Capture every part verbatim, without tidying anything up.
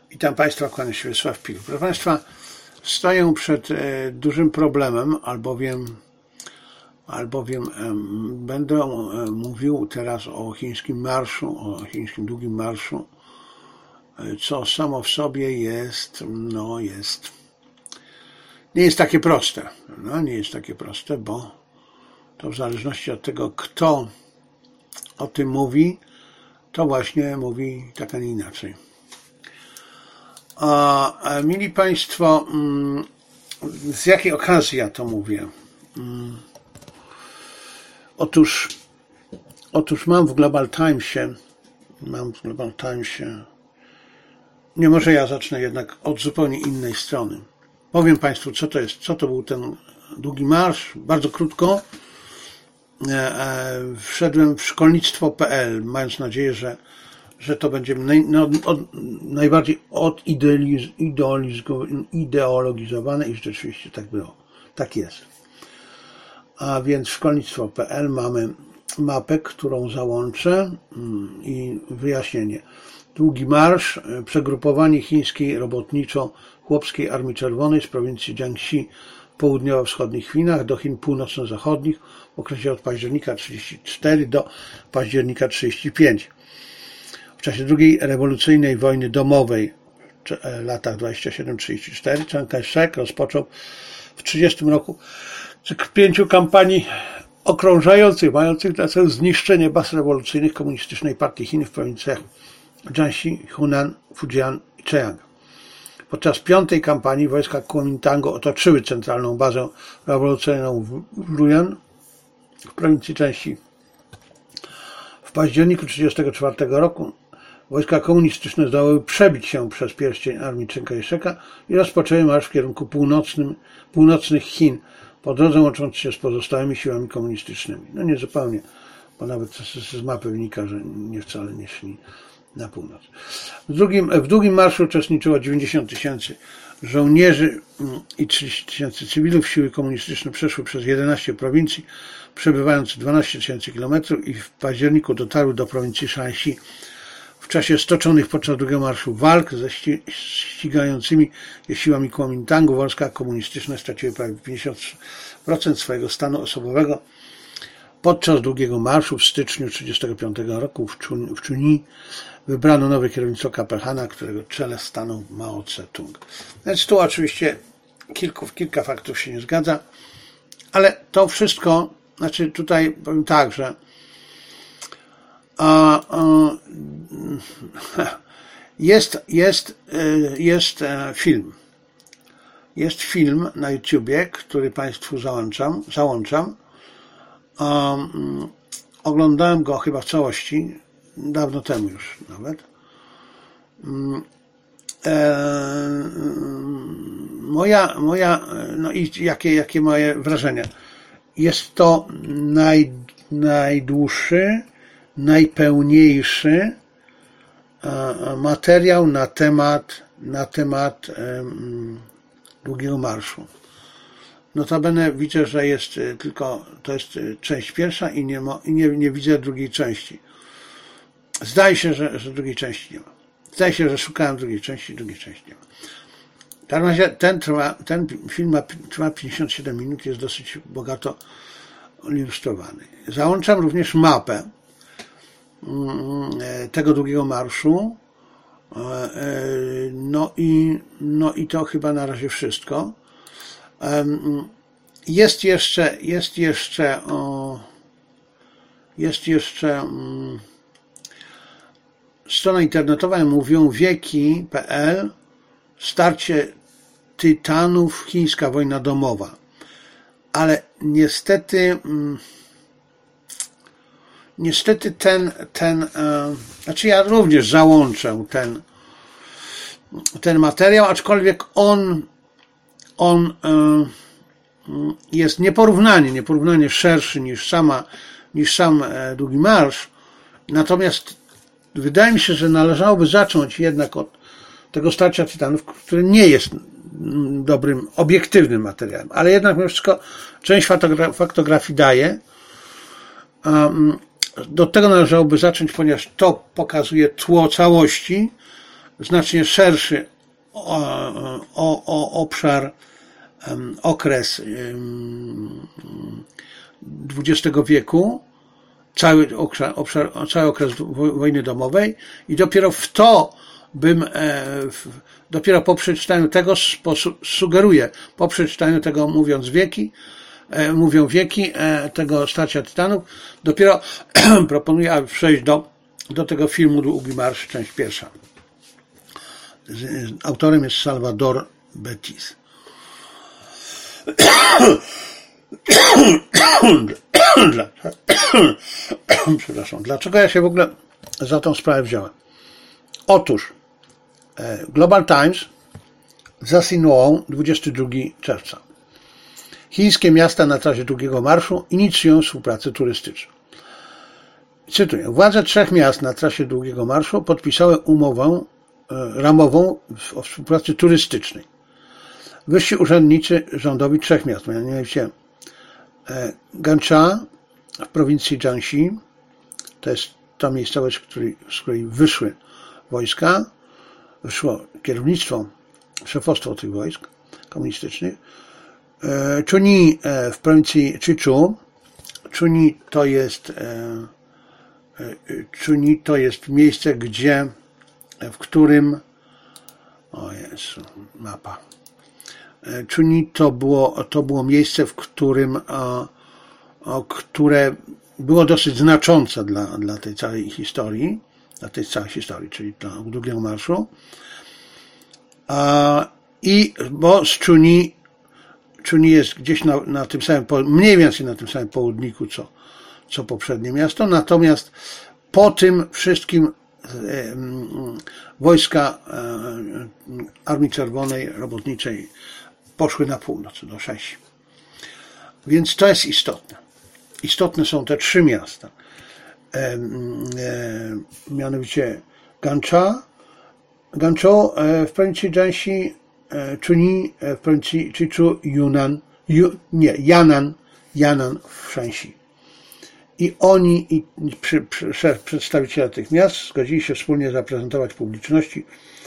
Witam Państwa, kłaniam się Wiesław Pil. Proszę Państwa, stoję przed e, dużym problemem, albowiem, albowiem e, będę e, mówił teraz o chińskim marszu, o chińskim długim marszu, e, co samo w sobie jest, no jest, nie jest takie proste. No, nie jest takie proste, bo to w zależności od tego, kto o tym mówi, to właśnie mówi tak, a nie inaczej. A, mili Państwo, z jakiej okazji ja to mówię? Otóż, otóż mam w Global Timesie, mam w Global Timesie, nie, może ja zacznę jednak od zupełnie innej strony. Powiem Państwu, co to jest, co to był ten długi marsz, bardzo krótko. Wszedłem w szkolnictwo kropka pe el, mając nadzieję, że że to będzie naj, no, od, najbardziej odideologizowane i rzeczywiście tak było. Tak jest. A więc w szkolnictwo kropka pe el mamy mapę, którą załączę i wyjaśnienie. Długi marsz, przegrupowanie chińskiej robotniczo-chłopskiej Armii Czerwonej z prowincji Jiangxi w południowo-wschodnich Chinach do Chin północno-zachodnich w okresie od października trzydziestego czwartego do października trzydziestego piątego. W czasie drugiej rewolucyjnej wojny domowej w latach dwudziestym siódmym do trzydziestego czwartego Chiang Kai-shek rozpoczął w trzydziestym roku cykl pięciu kampanii okrążających, mających na celu zniszczenie baz rewolucyjnych Komunistycznej Partii Chin w prowincjach Jiangxi, Hunan, Fujian i Zhejiang. Podczas piątej kampanii wojska Kuomintangu otoczyły centralną bazę rewolucyjną w Luoyang w prowincji Jiangxi. W październiku tysiąc dziewięćset trzydziestego czwartego roku wojska komunistyczne zdołały przebić się przez pierścień armii Chiang Kai-sheka i rozpoczęły marsz w kierunku północnym, północnych Chin, po drodze łącząc się z pozostałymi siłami komunistycznymi. No nie zupełnie, bo nawet z mapy wynika, że nie wcale nie szli na północ. W drugim, w długim marszu uczestniczyło dziewięćdziesiąt tysięcy żołnierzy i trzydzieści tysięcy cywilów. Siły komunistyczne przeszły przez jedenaście prowincji, przebywając dwanaście tysięcy kilometrów i w październiku dotarły do prowincji Shanxi. W czasie stoczonych podczas drugiego marszu walk ze ścigającymi je siłami Kuomintangu wojska komunistyczne straciły prawie pięćdziesiąt procent swojego stanu osobowego. Podczas długiego marszu w styczniu tysiąc dziewięćset trzydziestego piątego roku w Chunyi wybrano nowe kierownictwo Kapelhana, którego czele stanął Mao Tse-tung. Więc tu oczywiście kilku, kilka faktów się nie zgadza, ale to wszystko, znaczy tutaj powiem tak, że a, a, jest, jest, jest film. Jest film na YouTubie, który Państwu załączam. załączam. Um, oglądałem go chyba w całości, dawno temu już nawet. Um, e, moja, moja, no i jakie, jakie moje wrażenie? Jest to naj, najdłuższy, najpełniejszy e, materiał na temat, na temat e, długiego marszu. Notabene widzę, że jest tylko, to jest część pierwsza i nie, ma, i nie, nie widzę drugiej części. Zdaje się, że, że drugiej części nie ma. Zdaje się, że szukałem drugiej części, drugiej części nie ma. W każdym razie ten, trwa, ten film ma, trwa pięćdziesiąt siedem minut, jest dosyć bogato ilustrowany. Załączam również mapę tego długiego marszu. No i, no i to chyba na razie wszystko. Jest jeszcze, jest jeszcze, o, jest jeszcze um, strona internetowa, mówią wieki kropka pe el, starcie tytanów, chińska wojna domowa. Ale niestety, um, niestety ten, ten, um, znaczy ja również załączę ten, ten materiał, aczkolwiek on On jest nieporównanie, nieporównanie szerszy niż, sama, niż sam długi marsz. Natomiast wydaje mi się, że należałoby zacząć jednak od tego starcia tytanów, które nie jest dobrym, obiektywnym materiałem, ale jednak mimo wszystko część faktografii daje. Do tego należałoby zacząć, ponieważ to pokazuje tło całości znacznie szerszy o, o, o obszar, um, okres um, dwudziestego wieku, cały obszar, obszar, cały okres wojny domowej i dopiero w to bym, e, w, dopiero po przeczytaniu tego sposób, sugeruję, po przeczytaniu tego mówiąc wieki, e, mówią wieki e, tego Starcia Tytanów, dopiero proponuję, aby przejść do, do tego filmu Długi Marsz, część pierwsza. Autorem jest Salvador Betis. Przepraszam. Dlaczego ja się w ogóle za tą sprawę wziąłem? Otóż Global Times zasynuował dwudziestego drugiego czerwca. Chińskie miasta na trasie Długiego Marszu inicjują współpracę turystyczną. Cytuję. Władze trzech miast na trasie Długiego Marszu podpisały umowę ramową o współpracy turystycznej. Wyżsi urzędnicy rządowi trzech miast, mianowicie Gansha w prowincji Jiangxi, to jest ta miejscowość, z której, z której wyszły wojska, wyszło kierownictwo, szefostwo tych wojsk komunistycznych. Chunyi w prowincji Chichu. Chunyi to jest Chunyi to jest miejsce, gdzie, w którym, o Jezu, mapa. Chunyi to było, to było miejsce, w którym, o, o, które było dosyć znaczące dla, dla tej całej historii, dla tej całej historii, czyli dla Długiego Marszu. A, I bo z Chunyi, Chunyi jest gdzieś na, na tym samym, mniej więcej na tym samym południku, co, co poprzednie miasto, natomiast po tym wszystkim e, wojska e, Armii Czerwonej, Robotniczej poszły na północ, do Sześci. Więc to jest istotne. Istotne są te trzy miasta. E, e, mianowicie Gansha, Ganzhou w prowincji Jiangxi, Chunyi w prowincji Chichu, Yunnan, Yu, nie, Yan'an, Yan'an w Shanxi. I oni, i przy, przy, przedstawiciele tych miast zgodzili się wspólnie zaprezentować publiczności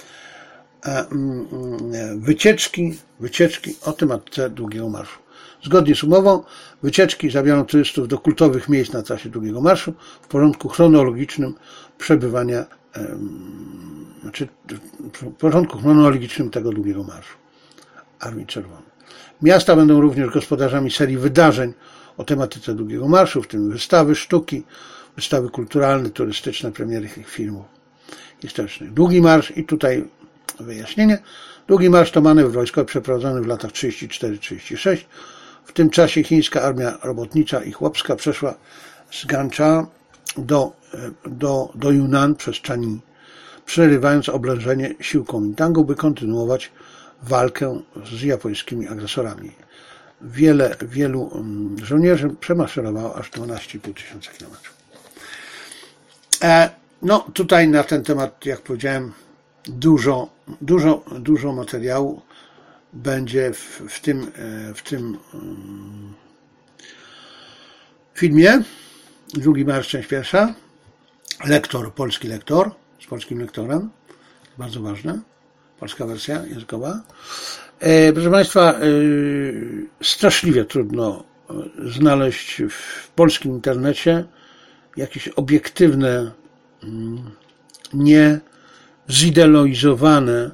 wycieczki, wycieczki o tematyce Długiego Marszu. Zgodnie z umową, wycieczki zabiorą turystów do kultowych miejsc na trasie Długiego Marszu w porządku chronologicznym przebywania, znaczy w porządku chronologicznym tego Długiego Marszu Armii Czerwonej. Miasta będą również gospodarzami serii wydarzeń o tematyce Długiego Marszu, w tym wystawy sztuki, wystawy kulturalne, turystyczne, premiery filmów historycznych. Długi Marsz, i tutaj wyjaśnienie, Długi Marsz to manewr wojskowy przeprowadzony w latach trzydziestym czwartym do trzydziestego szóstego. W tym czasie chińska armia robotnicza i chłopska przeszła z Gansha do, do, do Yunnan przez Chani, przerywając oblężenie sił Kuomintangu, by kontynuować walkę z japońskimi agresorami. Wiele, wielu żołnierzy przemaszerowało aż dwanaście i pół tysiąca kilometrów. E, no tutaj na ten temat, jak powiedziałem, dużo, dużo, dużo materiału będzie w, w tym, w tym um, filmie. Długi Marsz, część pierwsza. Lektor, polski lektor, z polskim lektorem. Bardzo ważne. Polska wersja językowa. E, proszę Państwa, e, straszliwie trudno znaleźć w polskim internecie jakieś obiektywne, nie zideologizowane,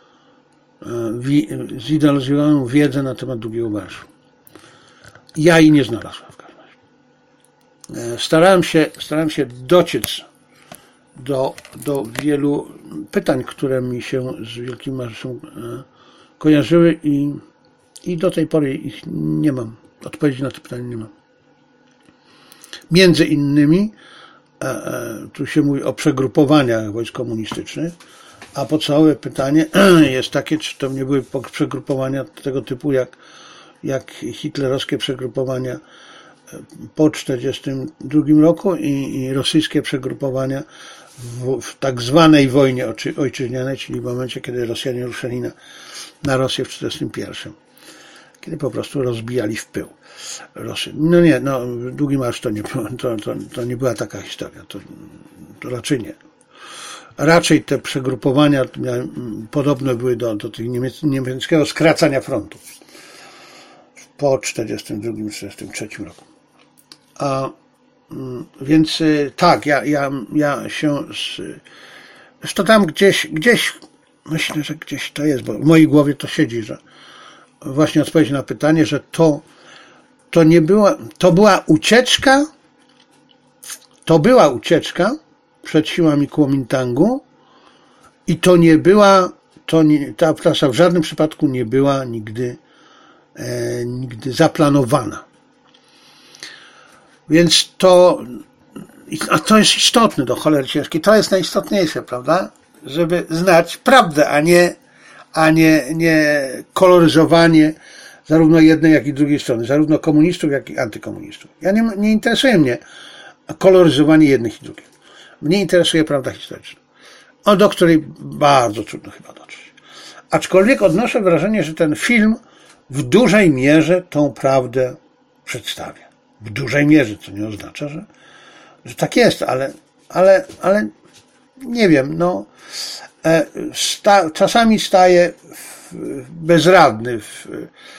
zideologizowaną wiedzę na temat Długiego Marszu. Ja jej nie znalazłem w każdym razie. Starałem się, starałem się dociec do, do wielu pytań, które mi się z Wielkim Marszem kojarzyły i, i do tej pory ich nie mam. Odpowiedzi na te pytania nie mam. Między innymi e, e, tu się mówi o przegrupowaniach wojsk komunistycznych, a podstawowe pytanie jest takie, czy to nie były przegrupowania tego typu jak, jak hitlerowskie przegrupowania po tysiąc dziewięćset czterdziestym drugim roku i, i rosyjskie przegrupowania w, w tak zwanej wojnie ojczyźnianej, czyli w momencie, kiedy Rosjanie ruszyli na, na Rosję w tysiąc dziewięćset czterdziestym pierwszym. Kiedy po prostu rozbijali w pył Rosję. No nie, no Długi Marsz to nie, to, to, to nie była taka historia, to, to raczej nie. raczej te przegrupowania podobne były do, do tych niemiec, niemieckiego skracania frontu po czterdziestym drugim czterdziestym trzecim roku. A, więc tak, ja, ja, ja się z, zresztą tam gdzieś, gdzieś, myślę, że gdzieś to jest, bo w mojej głowie to siedzi, że właśnie odpowiedź na pytanie, że to, to nie była, to była ucieczka, to była ucieczka przed siłami Kuomintangu i to nie była, to nie, ta trasa w żadnym przypadku nie była nigdy, e, nigdy zaplanowana. Więc to, a to jest istotne do cholery ciężkiej, to jest najistotniejsze, prawda? Żeby znać prawdę, a nie, a nie, nie koloryzowanie zarówno jednej, jak i drugiej strony, zarówno komunistów, jak i antykomunistów. Ja nie, nie interesuje mnie koloryzowanie jednych i drugich. Mnie interesuje prawda historyczna, o do której bardzo trudno chyba dotrzeć. Aczkolwiek odnoszę wrażenie, że ten film w dużej mierze tą prawdę przedstawia. W dużej mierze, co nie oznacza, że, że tak jest, ale, ale, ale nie wiem, no sta, czasami staję bezradny w,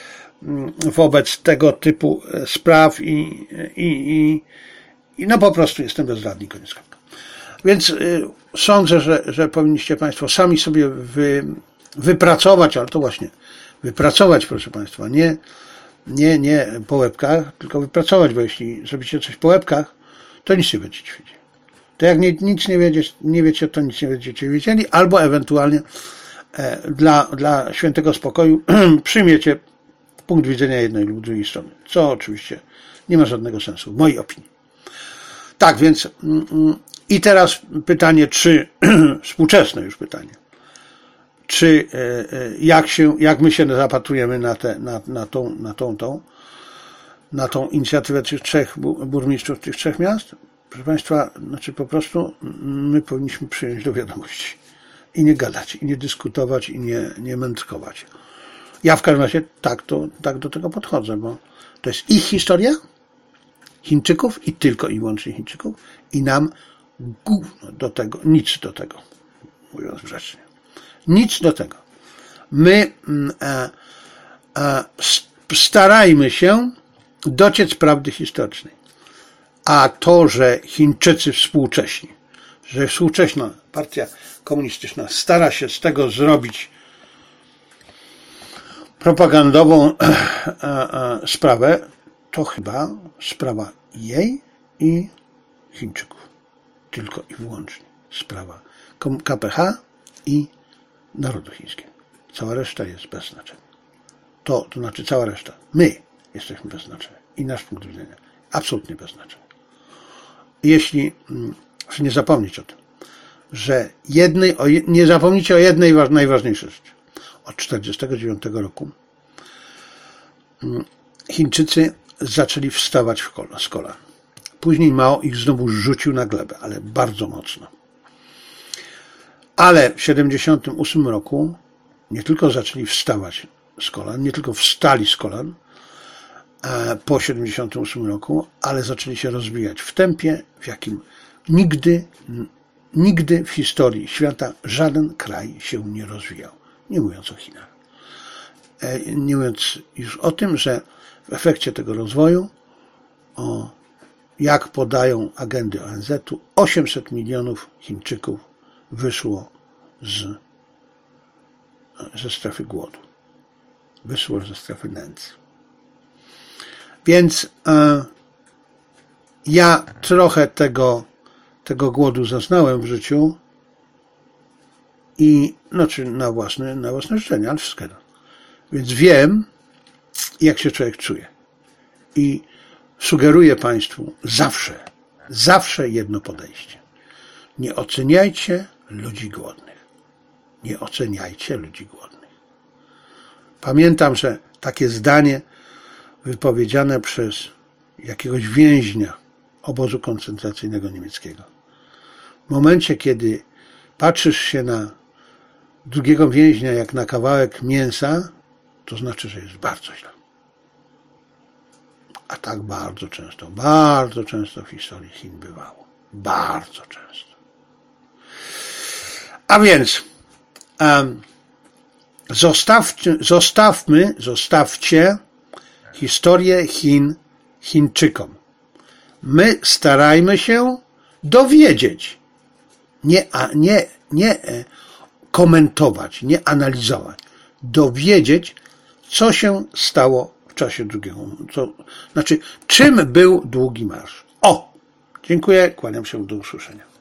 wobec tego typu spraw i, i, i, i no po prostu jestem bezradny, koniec kropka. Więc y, sądzę, że, że powinniście Państwo sami sobie wy, wypracować, ale to właśnie wypracować, proszę Państwa, nie, nie, nie po łebkach, tylko wypracować, bo jeśli zrobicie coś po łebkach, to nic nie będziecie wiedzieli. To jak nie, nic nie wiecie, nie wiecie, to nic nie będziecie wiedzieli, albo ewentualnie e, dla, dla świętego spokoju przyjmiecie punkt widzenia jednej lub drugiej strony, co oczywiście nie ma żadnego sensu, w mojej opinii. Tak, więc i teraz pytanie, czy, współczesne już pytanie, czy jak się, jak my się zapatrujemy na, te, na, na, tą, na, tą, tą, na tą inicjatywę tych trzech burmistrzów tych trzech miast? Proszę Państwa, znaczy po prostu my powinniśmy przyjąć do wiadomości i nie gadać, i nie dyskutować, i nie, nie mędrkować. Ja w każdym razie tak, to, tak do tego podchodzę, bo to jest ich historia, Chińczyków i tylko i wyłącznie Chińczyków i nam gówno do tego, nic do tego, mówiąc grzecznie. Nic do tego. My e, e, starajmy się dociec prawdy historycznej. A to, że Chińczycy współcześni, że współcześna partia komunistyczna stara się z tego zrobić propagandową e, e, sprawę, to chyba sprawa jej i Chińczyków. Tylko i wyłącznie sprawa K P H i narodu chińskiego. Cała reszta jest bez znaczenia. To, to znaczy cała reszta. My jesteśmy bez znaczenia. I nasz punkt widzenia absolutnie bez znaczenia. Jeśli, proszę nie zapomnieć o tym, że jednej, o, nie zapomnijcie o jednej najważniejszej rzeczy. Od tysiąc dziewięćset czterdziestego dziewiątego roku Chińczycy zaczęli wstawać z kolan. Później Mao ich znowu rzucił na glebę, ale bardzo mocno. Ale w tysiąc dziewięćset siedemdziesiątym ósmym roku nie tylko zaczęli wstawać z kolan, nie tylko wstali z kolan po tysiąc dziewięćset siedemdziesiątym ósmym roku, ale zaczęli się rozwijać w tempie, w jakim nigdy, nigdy w historii świata żaden kraj się nie rozwijał. Nie mówiąc o Chinach. Nie mówiąc już o tym, że w efekcie tego rozwoju, o, jak podają agendy O N Z u, osiemset milionów Chińczyków wyszło z, ze strefy głodu. Wyszło ze strefy nędzy. Więc e, ja trochę tego, tego głodu zaznałem w życiu i znaczy na własne, na własne życzenie, ale wszystko. Więc wiem, jak się człowiek czuje. I sugeruję Państwu zawsze, zawsze jedno podejście. Nie oceniajcie ludzi głodnych. Nie oceniajcie ludzi głodnych. Pamiętam, że takie zdanie wypowiedziane przez jakiegoś więźnia obozu koncentracyjnego niemieckiego. W momencie, kiedy patrzysz się na drugiego więźnia jak na kawałek mięsa, to znaczy, że jest bardzo źle. A tak bardzo często, bardzo często w historii Chin bywało. Bardzo często. A więc um, zostawcie, zostawmy, zostawcie historię Chin Chińczykom. My starajmy się dowiedzieć, nie, a nie, nie komentować, nie analizować, dowiedzieć, co się stało w czasie drugiego, co, znaczy, czym był Długi Marsz. O! Dziękuję, kłaniam się, do usłyszenia.